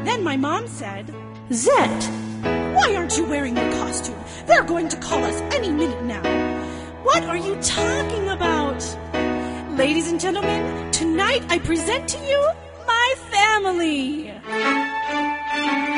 Then my mom said, Zet, why aren't you wearing your costume? They're going to call us any minute now. What are you talking about? Ladies and gentlemen, tonight I present to you my family.